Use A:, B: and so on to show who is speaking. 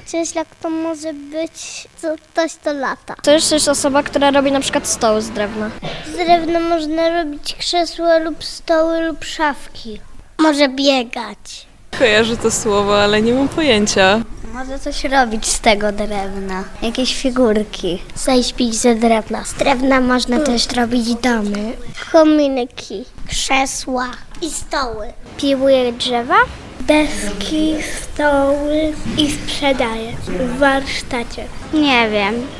A: Cieślak to może być ktoś, kto lata.
B: To jeszcze jest osoba, która robi na przykład stoły z drewna.
A: Z drewna można robić krzesła lub stoły lub szafki. Może biegać.
C: Kojarzę to słowo, ale nie mam pojęcia.
A: Może coś robić z tego drewna. Jakieś figurki. Zaśpić ze drewna. Z drewna można też robić domy. Kominki, krzesła i stoły. Piłuje drzewa? Deski, stoły i sprzedaje w warsztacie. Nie wiem.